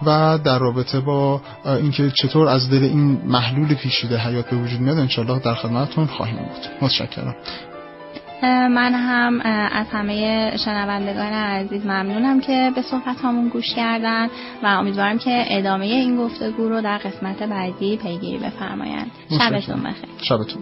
و در رابطه با اینکه چطور از دل این محلول پیچیده حیات به وجود میاد انشالله در خدمتتون خواهیم بود. متشکرم. من هم از همه شنوندگان عزیز ممنونم که به صحبتامون گوش کردن و امیدوارم که ادامه این گفتگو رو در قسمت بعدی پیگیری بفرمایند. شبتون بخیر. شبتون.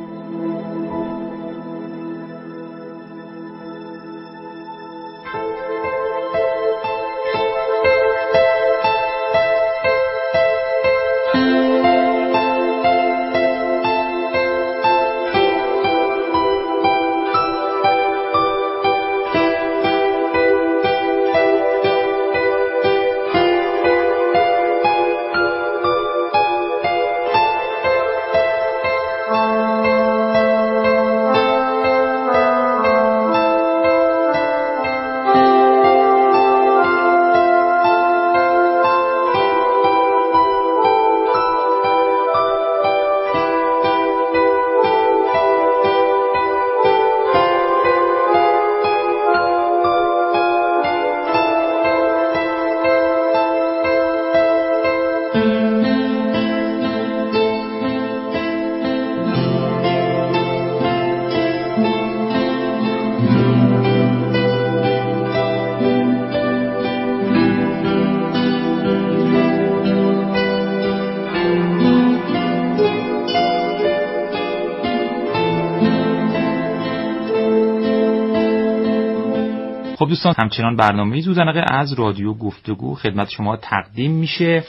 خب دوستان، همچنان برنامه زودنقه از رادیو گفتگو خدمت شما تقدیم میشه.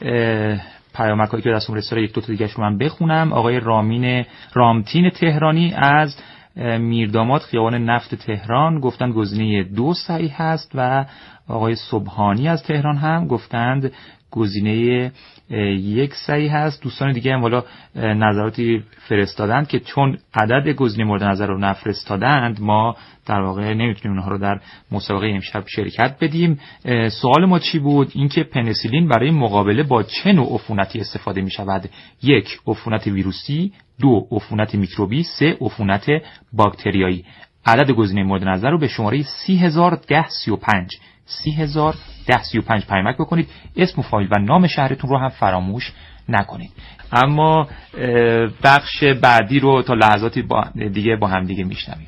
پیامکایی که دستم رسیده یک دو تا دیگه‌اش رو من بخونم. آقای رامتین تهرانی از میرداماد خیابان نفت تهران گفتند گزینه 2 صحیح هست و آقای سبحانی از تهران هم گفتند گزینه 1 صحیح هست. دوستان دیگه هم والا نظراتی فرستادند که چون عدد گزینه مورد نظر رو نفرستادند ما در واقع نمیتونیم اونها رو در مسابقه امشب شرکت بدیم. سوال ما چی بود؟ اینکه پنیسیلین برای مقابله با چه نوع عفونتی استفاده می شود؟ 1. عفونت ویروسی، 2. عفونت میکروبی، 3. عفونت باکتریایی. عدد گزینه مورد نظر رو به شماره 301035 پیامک بکنید. اسم و فامیل و نام شهرتون رو هم فراموش نکنید. اما بخش بعدی رو تا لحظاتی دیگه با هم دیگه میشنویم.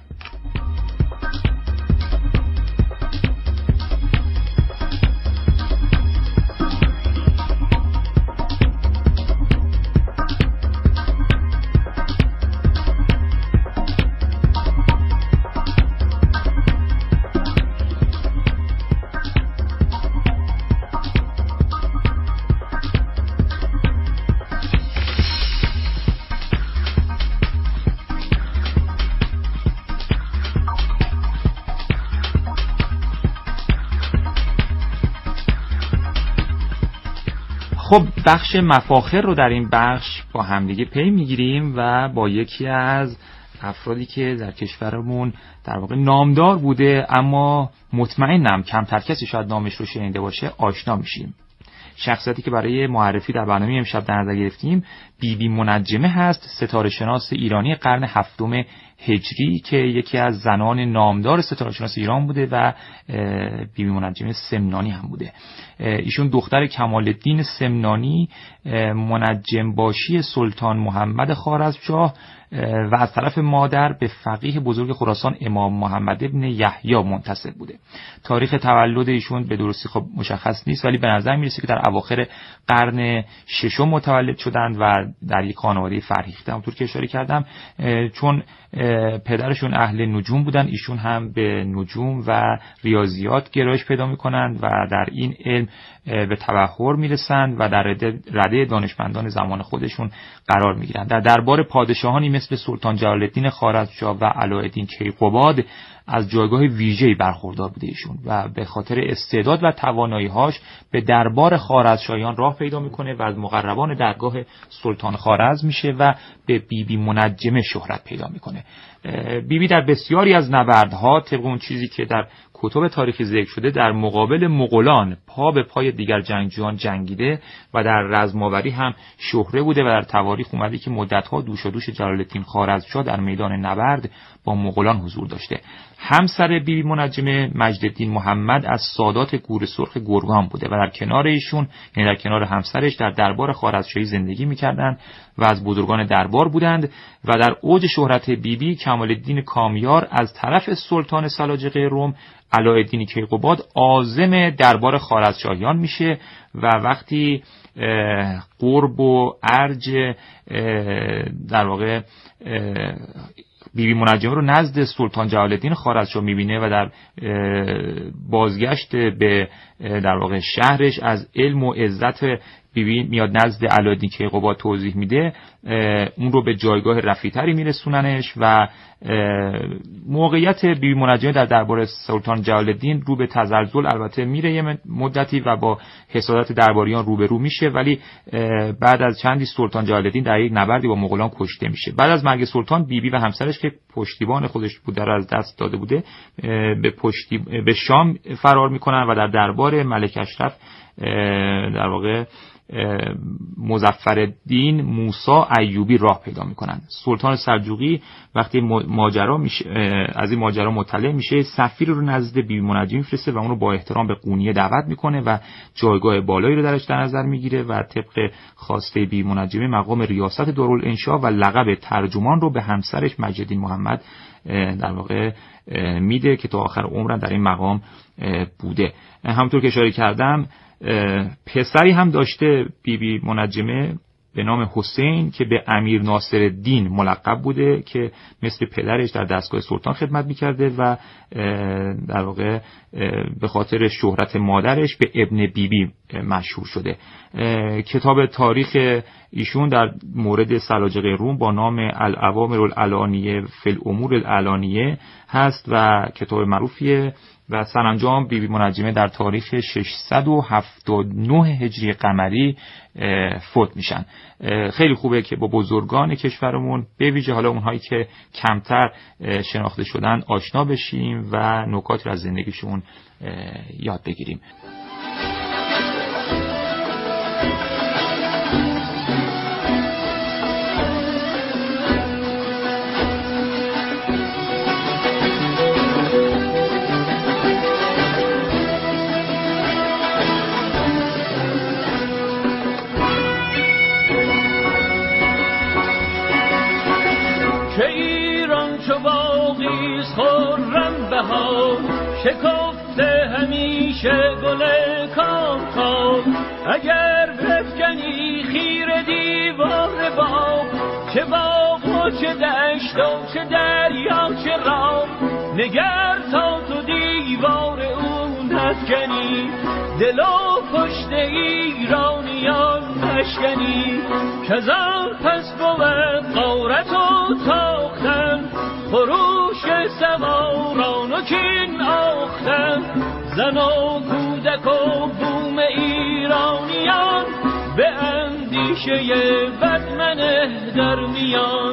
خب بخش مفاخر رو در این بخش با همدیگه پی میگیریم و با یکی از افرادی که در کشورمون در واقع نامدار بوده اما مطمئنم کمتر کسی شاید نامش رو شنیده باشه آشنا میشیم. شخصیتی که برای معرفی در برنامه امشب در نظر گرفتیم بیبی منجمه هست، ستاره شناس ایرانی قرن 7 هجری که یکی از زنان نامدار ستاره شناس ایران بوده و بیبی منجمه سمنانی هم بوده. ایشون دختر کمال الدین سمنانی منجم باشی سلطان محمد خوارزمشاه و از طرف مادر به فقیه بزرگ خراسان امام محمد ابن یحیی منتسب بوده. تاریخ تولد ایشون به درستی خب مشخص نیست ولی به نظر میرسه که در اواخر قرن 6 متولد شدند و در یک خانواده فرهیخته همونطور که اشاره کردم. چون پدرشون اهل نجوم بودن ایشون هم به نجوم و ریاضیات گرایش پیدا میکنند و در این علم به تبحر میرسند و در رده دانشمندان زمان خودشون قرار میگیرند. در دربار پادشاهانی مثل سلطان جلال الدین خوارزمشاه و علاءالدین کیقوباد از جایگاه ویژه‌ای برخوردار بوده ایشون و به خاطر استعداد و توانایی‌هاش به دربار خوارزمشاهیان راه پیدا میکنه و از مقربان درگاه سلطان خوارزم میشه و به بیبی منجمه شهرت پیدا میکنه. بیبی در بسیاری از نبردها طبق اون چیزی که در کتب تاریخی ذکر شده در مقابل مغولان پا به پای دیگر جنگجویان جنگیده و در رزماوری هم شهره بوده و در تواریخ اومده که مدت‌ها دوش و دوش جلال‌الدین خوارزمشاه در میدان نبرد با مغولان حضور داشته. همسر بیبی منجمه مجدالدین محمد از سادات گور سرخ گرگان بوده و در کنار ایشون، یعنی در کنار همسرش، در دربار خوارزمشاهی زندگی می‌کردند و از بزرگان دربار بودند و در اوج شهرت بیبی کمال الدین کامیار از طرف سلطان سلاجقه روم علاءالدین کیقوباد عازم دربار خوارزمشاهیان میشه و وقتی قرب و ارج در واقع بیبی منجمه رو نزد سلطان جلال الدین خوارزمشاه میبینه و در بازگشت به در واقع شهرش از علم و عزت بیبی میاد نزد علاءالدین کیقوباد توضیح میده، اون رو به جایگاه رفیع‌تری میرسوننش و موقعیت بیبی منجمه در دربار سلطان جلال الدین رو به تزلزل البته میره یه مدتی و با حسادت درباریان روبرو میشه، ولی بعد از چندی سلطان جلال الدین در یک نبردی با مغولان کشته میشه. بعد از مرگ سلطان بیبی و همسرش که پشتیبان خودش بوده رو از دست داده بوده به شام فرار میکنن و در دربار ملک اشرف در واقع مظفرالدین موسی ایوبی راه پیدا میکنن. سلطان سلجوقی وقتی از این ماجرا مطلع میشه، سفیر رو نزد بیبی منجمه میفرسته و اون رو با احترام به قونیه دعوت میکنه و جایگاه بالایی رو درش در نظر میگیره و طبق خواسته بیبی منجمه مقام ریاست دارالانشا و لقب ترجمان رو به همسرش مجدالدین محمد در واقع میده که تا آخر عمرم در این مقام بوده. همونطور که اشاره کردم پسری هم داشته بیبی منجمه به نام حسین که به امیر ناصرالدین ملقب بوده که مثل پدرش در دستگاه سلطان خدمت میکرده و در واقع به خاطر شهرت مادرش به ابن بیبی مشهور شده. کتاب تاریخ ایشون در مورد سلاجقه روم با نام الاوامر العلانیه فی الامور العلانیه هست و کتاب معروفیه و سرانجام بیبی منجمه در تاریخ 679 هجری قمری فوت میشن. خیلی خوبه که با بزرگان کشورمون به ویژه حالا اونهایی که کمتر شناخته شدن آشنا بشیم و نکاتی از زندگیشون یاد بگیریم. شکفته همیشه گل کام اگر بفکنی خیر دیوار باغ، چه باغ و چه دشت و چه دریا چه راه، نگر تا تو دیوار اون نفکنی، دل و پشت ایرانیان نشکنی، کزان پس بود غارت و تاختن، خروش سواران و کین آختن، زن و کودک و بوم ایرانیان، به اندیشه بد منه در میان.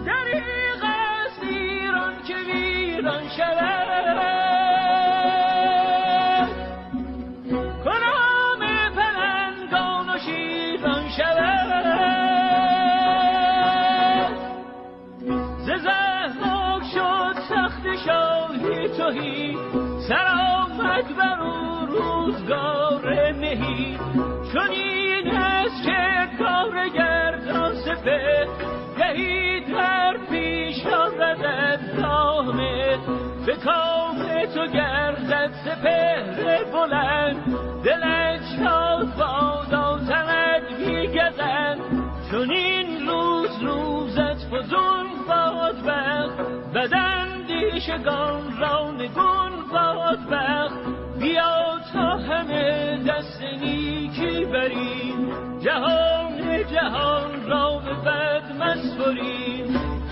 دریغ است ایران که ویران شود، کنام پلنگان و شیران شود. ز زحماک شد سخت شاهی تهی، سرآمد بر او روزگار مهی. چنین است که کارگردان سپهر، گهی در پیش آردد نامه. به کام تو گردد سپهر بلند، دلت شاد بادا تنت بیگزند. چنین روز روزت فزون باد بخت، بداندیشگان را نگون باد بخت. بیا تا همه دست نیکی بریم، جهان را به بد مسپریم.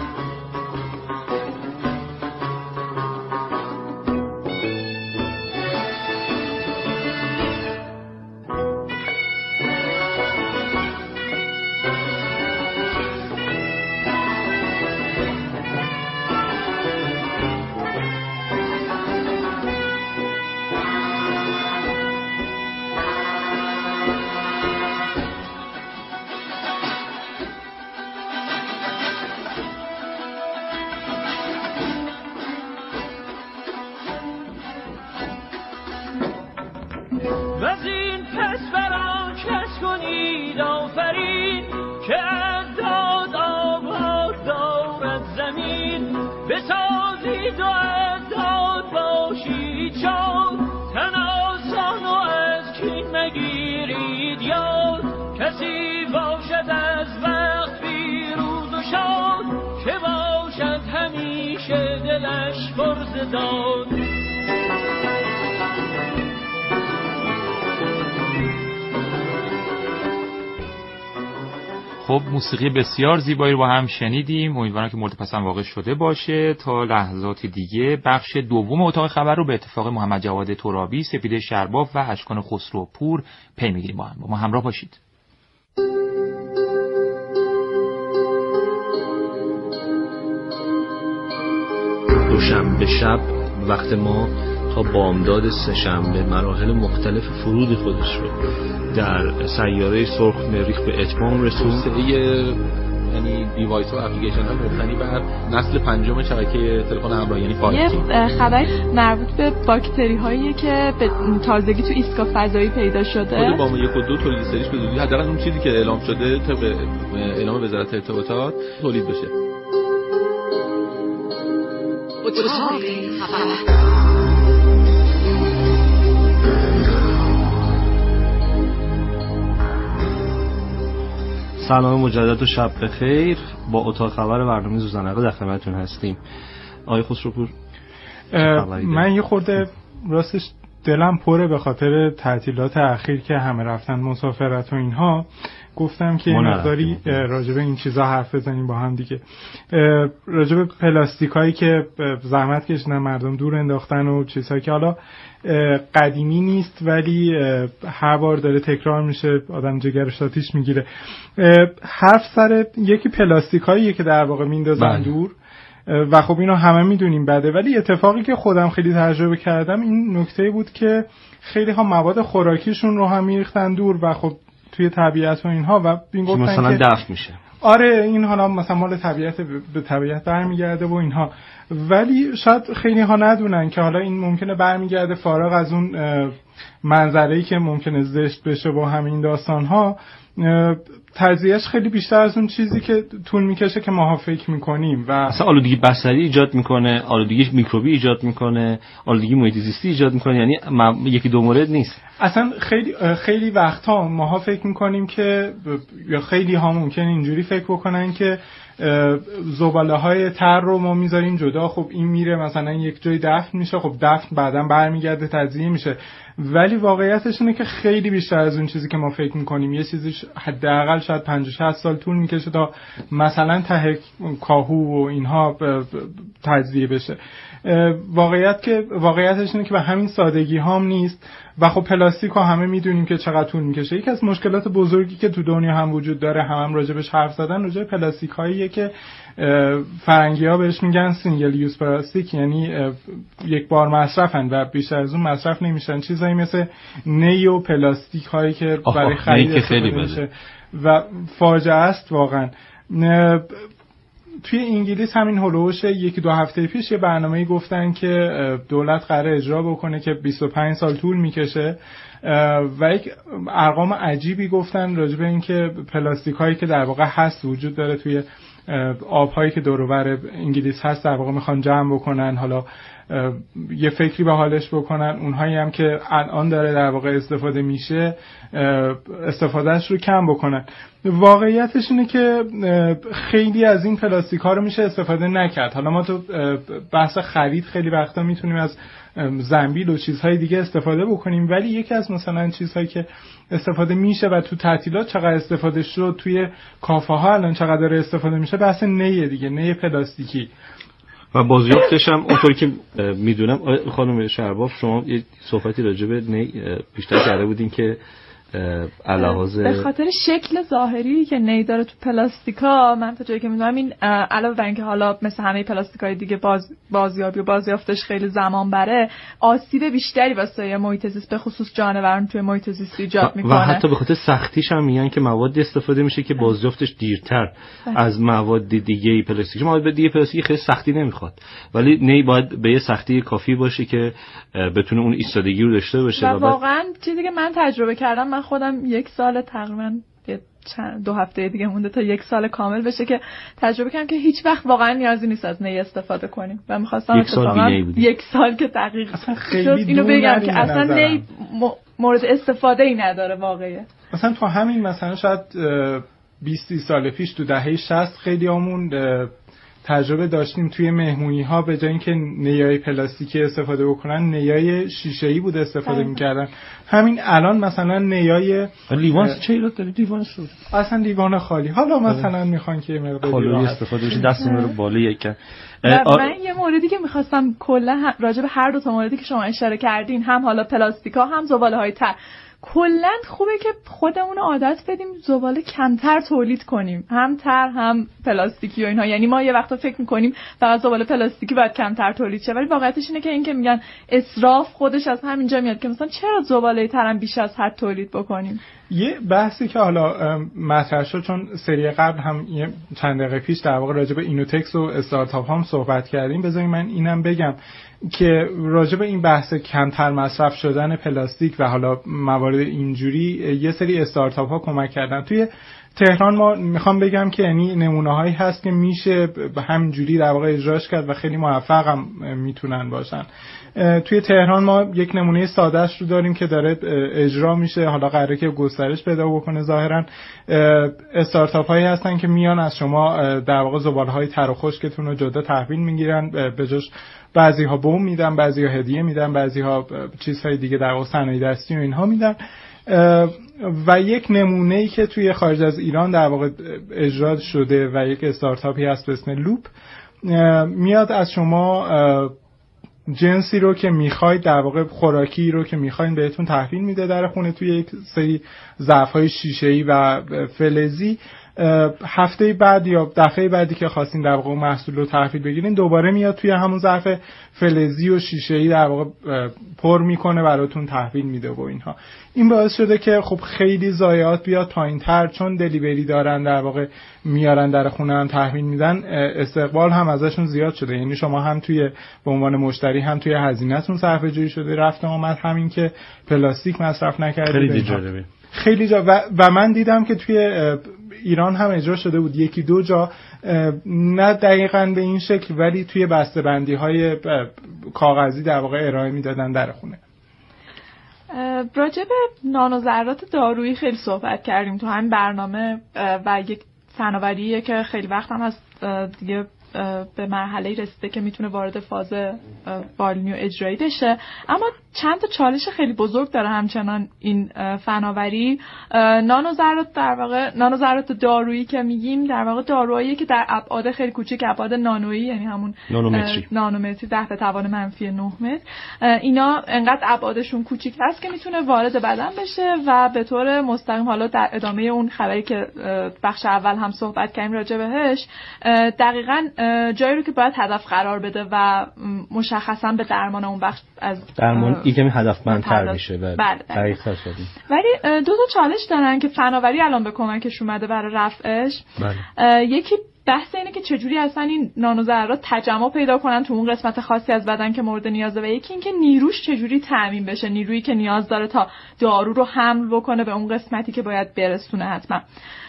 وزین پس بران کس کنید آفرین، که اعداد آباد دارد زمین. بسازید و اعداد باشید شاد، تن آسان و از کین مگیرید یاد. کسی باشد از وقت پیروز و شاد، که باشد همیشه دلش پر ز داد. خب موسیقی بسیار زیبایی رو با هم شنیدیم. امیدوارم که مورد پسند واقع شده باشه. تا لحظات دیگه بخش دوم اتاق خبر رو به اتفاق محمد جواد ترابی، سپیده شرباف و اشکان خسروپور پی میگیریم. با ما همراه باشید. دوشنبه شب وقت ما تا بامداد سه‌شنبه مراحل مختلف فرود خودش رو در سیاره سرخ مریخ به اتمام رسوند. یعنی دیوایس و اپلیکیشن ها مبتنی بر نسل پنجم شبکه تلفن همراه یعنی 5G. یه خبر مربوط به باکتری هایی که به تازگی تو ایستگاه فضایی پیدا شده. خود با 1 و 2 تولید سریش به زودی حداقل اون چیزی که اعلام شده طبق اعلام وزارت ارتباطات تولید بشه. سلام مجدد و شب بخیر. با اتاق خبر برنامه زوزنقه در خدمتتون هستیم. آقای خسروپور، من یه خورده راستش دلم پره به خاطر تعطیلات اخیر که همه رفتن مسافرت و اینها. گفتم که مقداری راجب این چیزا حرف بزنیم با هم دیگه. راجب پلاستیکایی که زحمت کشیدن مردم دور انداختن و چیزهایی که حالا قدیمی نیست ولی هر بار داره تکرار میشه، آدم جگرش آتیش میگیره. حرف سر یکی پلاستیکاییه که در واقع میندازن دور و خب اینو همه میدونیم بده، ولی اتفاقی که خودم خیلی تجربه کردم این نکته بود که خیلی ها مواد خوراکیشون رو هم میریختن دور و خب توی طبیعت و اینها و این گفتن مثلا دفن میشه. آره این حالا مثلا مال طبیعت به طبیعت برمیگرده و اینها، ولی شاید خیلی ها ندونن که حالا این ممکنه برمیگرده فارغ از اون منظره‌ای که ممکنه زشت بشه با همین داستان ها، تجزیهش خیلی بیشتر از اون چیزی که طول میکشه که ماها فکر میکنیم و اصلا آلودگی بصری ایجاد میکنه، آلودگی میکروبی ایجاد میکنه، آلودگی محیط زیستی ایجاد میکنه. یعنی یکی دو مورد نیست. اصلا خیلی وقتا ماها فکر میکنیم که یا خیلی ها ممکن اینجوری فکر بکنن که زباله های تر رو ما میذاریم جدا، خب این میره مثلا یک جای دفن میشه، خب دفن بعداً برمیگرده تجزیه میشه، ولی واقعیتش اینه که خیلی بیشتر از اون چیزی که ما فکر میکنیم. یه چیزی حداقل شاید 50-60 سال طول میکشه تا مثلا ته کاهو و اینها تجزیه بشه. واقعیتش اینه که به همین سادگی هم نیست و خب پلاستیک ها همه میدونیم که چقدر طول میکشه. یکی از مشکلات بزرگی که تو دنیا هم وجود داره، هم راجبش حرف زدن، راجب پلاستیک هاییه که فرنگی ها بهش میگن سینگل یوز پلاستیک، یعنی یک بار مصرفن و بیشتر از اون مصرف نمیشن. چیزایی مثل نی و پلاستیک هایی که برای خرید استفاده میشه و فاجعه است واقعا. توی انگلیس همین هولوش 1-2 هفته پیش یه برنامه‌ای گفتن که دولت قراره اجرا بکنه که 25 سال طول میکشه و یک ارقام عجیبی گفتن راجع به این که پلاستیک هایی که در واقع هست وجود داره توی آب‌هایی که دور و بر انگلیس هست، در واقع میخوان جمع بکنن، حالا یه فکری به حالش بکنن. اونهایی هم که الان داره در واقع استفاده میشه استفادهش رو کم بکنن. واقعیتش اینه که خیلی از این پلاستیک ها رو میشه استفاده نکرد. حالا ما تو بحث خرید خیلی وقتا میتونیم از زنبیل و چیزهای دیگه استفاده بکنیم، ولی یکی از مثلا چیزهایی که استفاده میشه و تو تعطیلات چقدر استفاده شد، توی کافه ها الان چقدر استفاده میشه، بحث نیه دیگه، نی پلاستیکی. و بازیافتش هم اونطوری که میدونم خانم شرباف شما یه صحبتی راجع به نی بیشتر کرده بودین که علاوه به خاطر شکل ظاهری که نی داره تو پلاستیکا، من تا جایی که میدونم این علاوه بر اینکه حالا مثل همه پلاستیکای دیگه بازیابی و بازیافتش خیلی زمان بره، آسیب بیشتری واسه محیط زیست به خصوص جانوران توی محیط زیست ایجاد میکنه. و حتی به خاطر سختیش هم میگن که مواد استفاده میشه که بازیافتش دیرتر از مواد دیگه پلاستیک. مواد دیگه پلاستیکی خیلی سختی نمیخواد، ولی نی باید به یه سختی کافی باشه که بتونه اون ایستادگی رو داشته باشه. و واقعا چیزی که من تجربه کردم، من خودم 1 سال تقریبا 2 هفته دیگه مونده تا 1 سال کامل بشه که تجربه کردم که هیچ وقت واقعا نیازی نیست از نی استفاده کنیم و می‌خواستم 1 سال که دقیق شد اینو بگم که اصلا نی مورد استفاده ای نداره واقعا. مثلا تو همین مثلا شاید 20 سال پیش تو دهه 60 خیلیامون تجربه داشتیم توی مهمونی ها به جای اینکه نیای پلاستیکی استفاده بکنن، نیای شیشه‌ای بود استفاده می‌کردن. همین الان مثلا نیای لیوان چه ایراد داره؟ لیوان شد اصلا لیوان خالی. حالا مثلا میخوان که مقداری استفاده بشه، دستمون رو بالا یکم. من یه موردی که می‌خواستم کلا راجع به هر دو تا موردی که شما اشاره کردین، هم حالا پلاستیکا هم زباله‌های تر، کلا خوبه که خودمون عادت بدیم زباله کمتر تولید کنیم، هم تر هم پلاستیکی و اینها. یعنی ما یه وقتا فکر می‌کنیم فقط زباله پلاستیکی باید کمتر تولید شه، ولی واقعیتش اینه که این که میگن اسراف خودش از همینجا میاد که مثلا چرا زباله ترم بیش از حد تولید بکنیم. یه بحثی که حالا مطرح شد، چون سری قبل هم یه چند دقیقه پیش در واقع راجع به اینوتکس و استارتاپ هم صحبت کردیم، بذارید من اینم بگم که راجع به این بحث کمتر مصرف شدن پلاستیک و حالا موارد اینجوری یه سری استارتاپ ها کمک کردن. توی تهران ما میخوام بگم که یعنی نمونه‌هایی هست که میشه همینجوری در واقع اجراش کرد و خیلی موفق هم میتونن باشن. توی تهران ما یک نمونه سادهش رو داریم که داره اجرا میشه، حالا قراره که گسترش پیدا بکنه. ظاهرا استارتاپ هایی هستن که میان از شما در واقع زباله‌های تر و خشکتون رو جدا تحویل میگیرن، به جاش بعضی‌ها بوم میدن، بعضی‌ها هدیه میدن، بعضی‌ها چیزهای دیگه در واقع صنایع دستی و اینها میدن. و یک نمونه‌ای که توی خارج از ایران در واقع اجرا شده و یک استارتاپی هست به اسم لوپ، میاد از شما جنسی رو که میخواید، در واقع خوراکی رو که میخواید بهتون تحویل میده در خونه توی یک سری ظرف‌های شیشه‌ای و فلزی. هفته بعد یا دفعه بعدی که خواستین در واقع محصول رو تحویل بگیرین، دوباره میاد توی همون ظرف فلزی و شیشه‌ای در واقع پر میکنه براتون تحویل میده و اینها. این باعث شده که خب خیلی ضایعات بیاد پایین‌تر، چون دلیوری دارن در واقع میارن در خونه هم تحویل میدن، استقبال هم ازشون زیاد شده. یعنی شما هم توی به عنوان مشتری هم توی هزینه‌تون صرفه‌جویی شده، رفت آمد، همین که پلاستیک مصرف نکردید. خیلی جا و من دیدم که توی ایران هم اجرا شده بود 1-2 جا، نه دقیقاً به این شکل، ولی توی بسته‌بندی‌های کاغذی در واقع ارائه میدادن در خونه. راجع به نانوذرات دارویی خیلی صحبت کردیم تو همین برنامه و یک فناوریه که خیلی وقت هم از دیگه به مرحله رسیده که میتونه وارد فاز بالینی و اجرایی بشه. اما چند تا چالش خیلی بزرگ داره همچنان این فناوری. نانوذرات در واقع نانوذرات دارویی که میگیم در واقع داروهایی که در ابعاد خیلی کوچیک، ابعاد نانویی، یعنی همون نانومتری 10 به توان منفی 9 متر، اینا انقدر ابعادشون کوچیک هست که میتونه وارد بدن بشه و به طور مستقیم، حالا در ادامه اون خبری که بخش اول هم صحبت کردیم راجع بهش، دقیقاً جایی رو که باید هدف قرار بده و مشخصاً به درمان اون بخش از درمان یکمی هدفمندتر میشه. دقیقاً شدیم. ولی دو تا چالش دارن که فناوری الان به کمکش اومده برای رفعش. یکی بحث اینه که چجوری اصلا این نانوذرات تجمع پیدا کنن تو اون قسمت خاصی از بدن که مورد نیازه، و یکی اینکه نیروش چجوری تامین بشه، نیرویی که نیاز داره تا دارو رو حمل بکنه به اون قسمتی که باید برسونه. حتما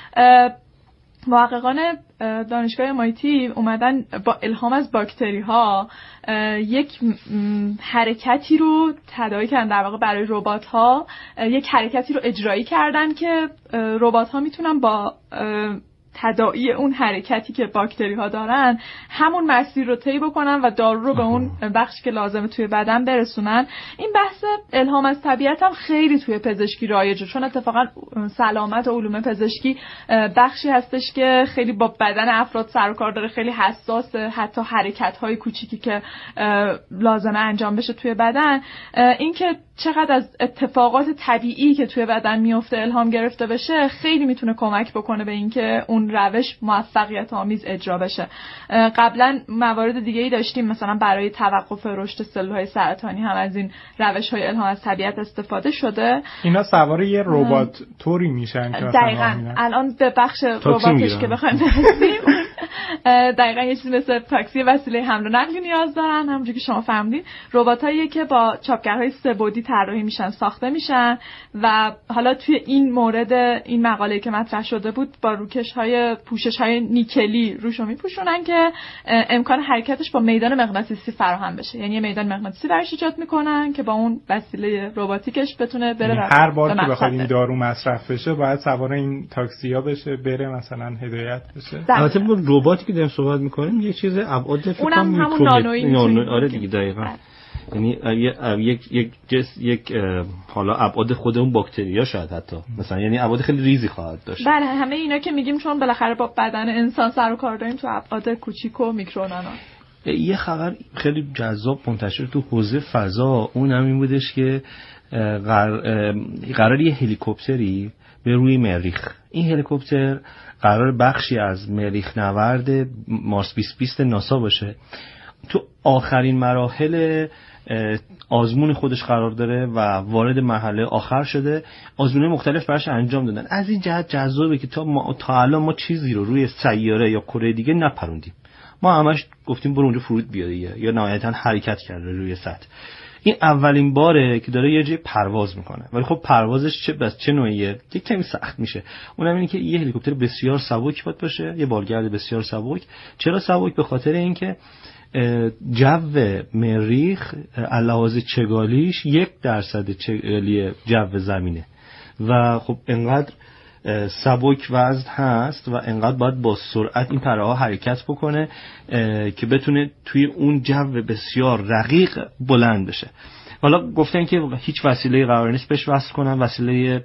محققان دانشگاه MIT اومدن با الهام از باکتری ها یک حرکتی رو تداعی کردن، در واقع برای ربات ها یک حرکتی رو اجرایی کردن که ربات ها میتونن با تداعی اون حرکتی که باکتری ها دارن همون مسیر رو طی بکنن و دارو رو به اون بخشی که لازمه توی بدن برسونن. این بحث الهام از طبیعت هم خیلی توی پزشکی رایجه، چون اتفاقا سلامت و علوم پزشکی بخشی هستش که خیلی با بدن افراد سر و کار داره، خیلی حساسه، حتی حرکت های کوچیکی که لازمه انجام بشه توی بدن، این که چقدر از اتفاقات طبیعی که توی بدن میفته الهام گرفته بشه خیلی میتونه کمک بکنه به اینکه اون روش موفقیت آمیز اجرا بشه. قبلا موارد دیگه‌ای داشتیم، مثلا برای توقف رشد سلول‌های سرطانی هم از این روش‌های الهام از طبیعت استفاده شده. اینا سوار یه ربات طوری میشن که دقیقاً الان به بخش رباتش که بخوایم برسیم دقیقاً یه چیزی مثل تاکسی وسیله حمل و نقل نیاز دارن، همونجوری که شما فهمیدین. رباتایی که با چاپگرهای سه‌بعدی طراحی میشن، ساخته میشن و حالا توی این مورد این مقاله که مطرح شده بود با روکش‌های پوشش‌های نیکلی روشو میپوشونن که امکان حرکتش با میدان مغناطیسی فراهم بشه، یعنی میدان مغناطیسی براش ایجاد میکنن که با اون وسیله رباتیکش بتونه بره. هر بار که بخواد این دارو مصرف بشه باید سوار این تاکسی‌ها بشه، بره مثلا هدایت بشه. البته با رباتی که داریم صحبت میکنیم یه چیز ابعاد فکر کنم میکروبی. آره دیگه دقیقاً. یعنی یک حالا ابعاد خود اون باکتریا شاید حتی مثلا، یعنی ابعاد خیلی ریزی خواهد داشت. بله همه اینا که میگیم چون بالاخره با بدن انسان سر و کار داریم تو ابعاد کوچیک و میکرو نانو. یه خبر خیلی جذاب منتشر تو حوزه فضا، اون هم این بودش که قرار یه هلیکوپتری به روی مریخ، این هلیکوپتر قرار بخشی از مریخ نورد مارس 2020 ناسا باشه، تو آخرین مراحل آزمون خودش قرار داره و وارد مرحله آخر شده. آزمون‌های مختلف براش انجام دادن. از این جهت جذابه که تا الان ما چیزی رو روی سیاره یا کره دیگه نپروندیم. ما همش گفتیم برو اونجا فرود بیا دیگه، یا نهایتاً حرکت کرده روی سطح. این اولین باره که داره یه جای پرواز میکنه، ولی خب پروازش چه نوعیه؟ یک کمی سخت میشه. اونم اینه که یه هلیکوپتر بسیار سبک باید باشه، یه بارگرد بسیار سبک. چرا سبک؟ به خاطر اینکه جو مریخ علاوه چگالیش 1% چگالی جو زمینه و خب انقدر سبک وزن هست و انقدر باید با سرعت این پره‌ها حرکت بکنه که بتونه توی اون جو بسیار رقیق بلند بشه. حالا گفتن که هیچ وسیله قرار نیست بهش وصل کنن، وسیله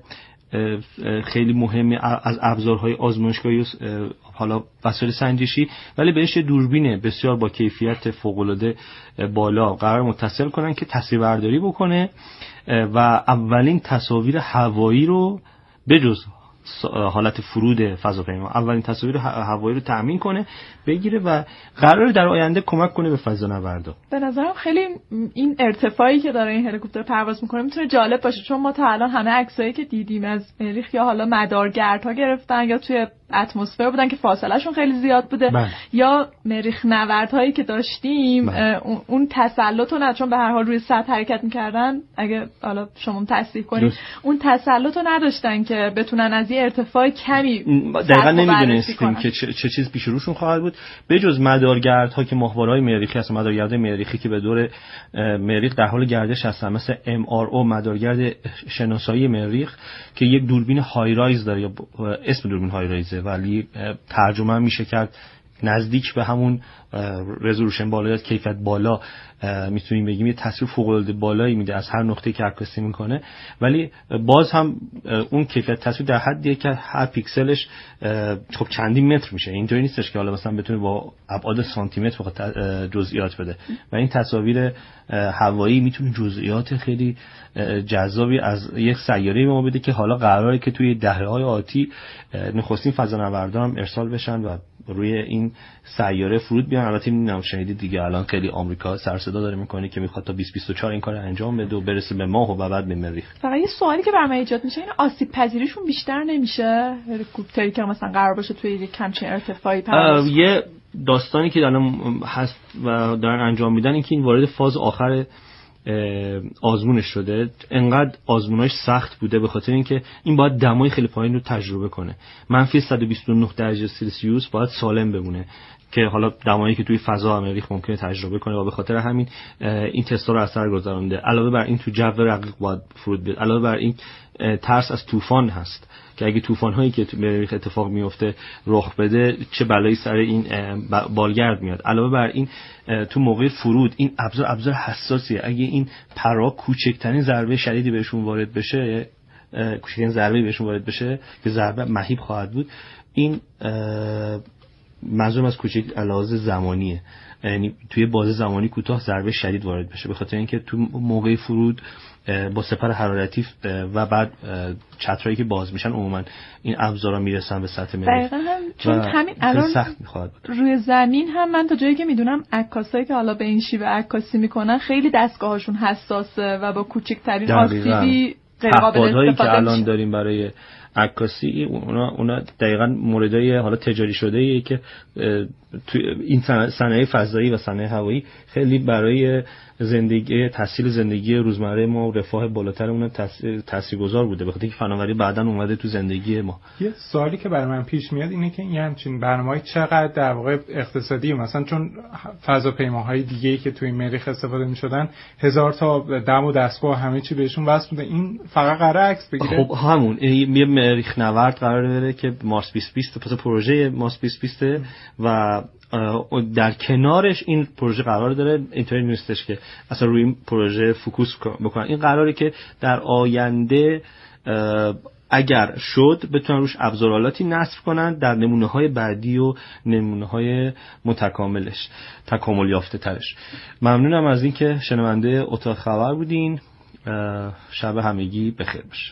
خیلی مهمی از ابزارهای آزمایشگاهی حالا وسایل سنجشی، ولی بهش دوربین بسیار با کیفیت فوق‌العاده بالا قرار متصل کنن که تصویربرداری بکنه و اولین تصاویر هوایی رو بجز حالت فرود فضاپیما اولین تصاویر هوایی رو تأمین کنه، بگیره و قراره در آینده کمک کنه به فضانوردا. به نظرم خیلی این ارتفاعی که داره این هلیکوپتر پرواز میکنه میتونه جالب باشه، چون ما تا الان همه عکسایی که دیدیم از مریخ یا حالا مدارگردها گرفتن یا توی اتمسفر بودن که فاصله شون خیلی زیاد بوده یا مریخ نوردهایی که داشتیم اون تسلط رو چون به هر حال روی سطح حرکت میکردن، اگه حالا شما تصحیح کنید اون تسلط رو نداشتن که بتونن از یه ارتفاع کمی دقیقاً نمیدونستیم که چه چیز پیش روشون خواهد بود، به جز مدارگردها که ماهواره‌های مریخی هستن، مدارگردهای مریخی که به دور مریخ در حال گردش هستن، مثل MRO مدارگرد شناسایی مریخ که یک دوربین های رایز داره، یا اسم دوربین های رایز ولی ترجمه میشه کرد نزدیک به همون رزولوشن بالا یا کیفیت بالا میتونیم بگیم یه تصویر فوق العاده بالایی میده از هر نقطه‌ای که عکاسی میکنه، ولی باز هم اون کیفیت تصویر در حدیه که هر پیکسلش خب چندین متر میشه. اینطوری نیستش که حالا مثلا بتونه با ابعاد سانتی متر فقط جزئیات بده و این تصاویر هوایی میتونه جزئیات خیلی جذابی از یک سیاره به ما بده که حالا قراره که توی دهه‌های آتی نخستین فضانوردان هم ارسال بشن و روی این سیاره فرود بیان. البته میدونم شنیدید دیگه الان خیلی آمریکا سر صدا داره میکنه که میخواد تا 2024 این کار انجام بده و برسه به ماه و بعد به مریخ. فقط یه سوالی که برام ایجاد میشه این آسیب پذیریشون بیشتر نمیشه هلیکوپتری که مثلا قرار باشه توی یک همچین ارتفاعی پرواز؟ یه داستانی که الان هست و دارن انجام میدن این که این وارد فاز آخر آزمونش شده. انقدر آزموناش سخت بوده به خاطر اینکه این باید دمای خیلی پایین رو تجربه کنه. منفی 129 درجه سلسیوس باید سالم بمونه که حالا دمایی که توی فضا مریخ ممکنه تجربه کنه و به خاطر همین این تستا رو اثر گذارونده. علاوه بر این تو جو رقیق باید فرود بیاد. علاوه بر این ترس از طوفان هست که اگه طوفان‌هایی که تو مریخ اتفاق میفته رخ بده چه بلایی سر این بالگرد میاد. علاوه بر این تو موقع فرود این ابزار حساسیه. اگه این پرا کوچکترین ضربه شدیدی بهشون وارد بشه، کوچکترین ضربه بهشون وارد بشه که ضربه مهیب خواهد بود، این منظورم از کوچک لحاظ زمانیه، یعنی توی بازه زمانی کوتاه ضربه شدید وارد بشه به خاطر اینکه تو موقع فرود با سپر حرارتی و بعد چترایی که باز میشن عموما این ابزارا میرسن به سطح مریخ. دقیقاً چون همین الان سخت میخواد روی زمین هم من تا جایی که میدونم عکاسایی که حالا به این شیوه عکاسی میکنن خیلی دستگاهاشون حساسه و با کوچکترین آسیبی غیر قابل استفاده که الان داریم برای عکاسی اونا دقیقاً موردای حالا تجاری شده ایه که تو این صنایع فضایی و صنایع هوایی خیلی برای زندگی تسهیل زندگی روزمره ما و رفاه بالاتر اون تاثیرگذار بوده به خاطر اینکه فناوری بعداً اومده تو زندگی ما. یه سوالی که برای من پیش میاد اینه که این همچین برنامه‌های چقدر در واقع اقتصادیه؟ مثلا چون فضاپیماهای دیگه‌ای که توی مریخ استفاده می‌شدن 1000 تا دم و دستگاه همه چی بهشون وصل بوده، این فقط قراره عکس بگیره؟ خب همون یه مریخ نورد قراره بره که مارس 2020 پس پروژه مارس 2020 و در کنارش این پروژه قرار داره اینطوری نیستش که اصلا روی این پروژه فوکوس بکنن. این قراره که در آینده اگر شد بتونن روش ابزارالاتی نصب کنن در نمونه‌های بعدی و نمونه‌های متکاملش تکامل یافته ترش. ممنونم از اینکه شنونده اتاق خبر بودین. شب همگی بخیر باشه.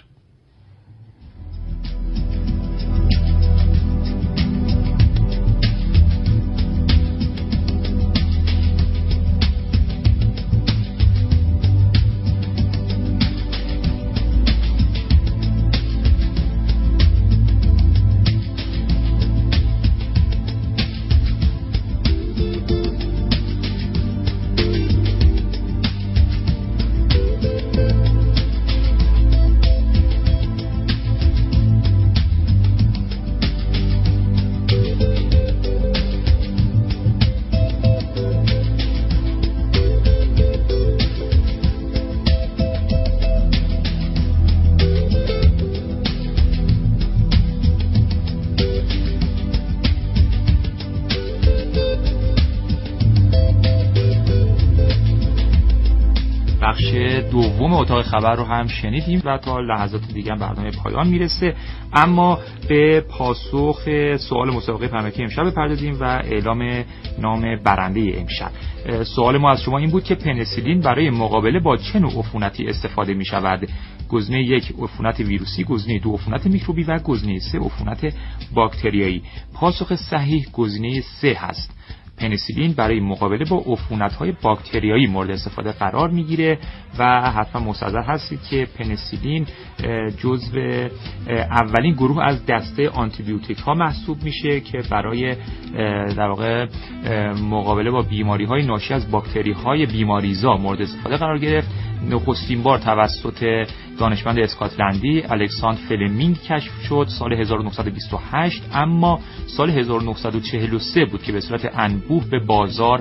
دوم اتاق خبر رو هم شنیدیم و تا لحظات دیگه هم برنامه پایان میرسه، اما به پاسخ سوال مسابقه پرمکی امشب بپردازیم و اعلام نام برنده امشب. سوال ما از شما این بود که پنیسیلین برای مقابله با چه نوع عفونتی استفاده می شود؟ گزینه 1 عفونت ویروسی، گزینه 2 عفونت میکروبی و گزینه 3 عفونت باکتریایی. پاسخ صحیح گزینه 3 هست. پنیسیلین برای مقابله با عفونت‌های باکتریایی مورد استفاده قرار میگیره و حتما مستحضر هستید که پنیسیلین جزو اولین گروه از دسته آنتیبیوتیک ها محسوب میشه که برای در واقع مقابله با بیماری‌های ناشی از باکتری‌های بیماریزا مورد استفاده قرار گرفت. نخستین بار توسط دانشمند اسکاتلندی الکساندر فلمینگ کشف شد سال 1928، اما سال 1943 بود که به صورت انبوه به بازار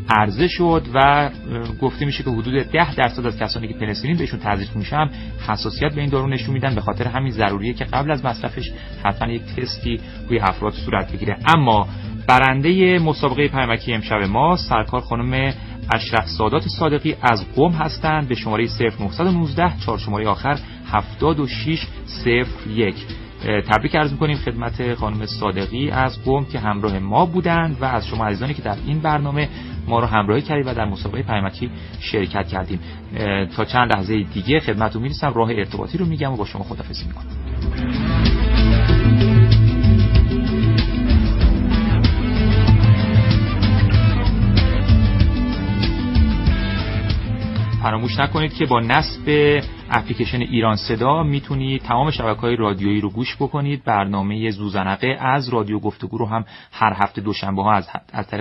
عرضه شد و گفته میشه که حدود 10% از کسانی که پنیسیلین بهشون تزریق میشه هم حساسیت به این دارو نشون میدن. به خاطر همین ضروریه که قبل از مصرفش حتما یک تستی روی افراد صورت بگیره. اما برنده مسابقه پیامکی امشب ما سرکار خانم اشرف سادات صادقی از قم هستند به شماره 0919 4 شماره آخر 7601. تبریک عرض می‌کنیم خدمت خانم صادقی از قم که همراه ما بودند و از شما عزیزانی که در این برنامه ما رو همراهی کردید و در مسابقه پیامکی شرکت کردیم. تا چند لحظه دیگه خدمتتون میرسم، راه ارتباطی رو میگم و با شما خداحافظی می‌کنم. فراموش نکنید که با نصب اپلیکیشن ایران صدا میتونید تمام شبکه‌های رادیویی رو گوش بکنید. برنامه زوزنقه از رادیو گفتگو رو هم هر هفته دوشنبه‌ها از طریق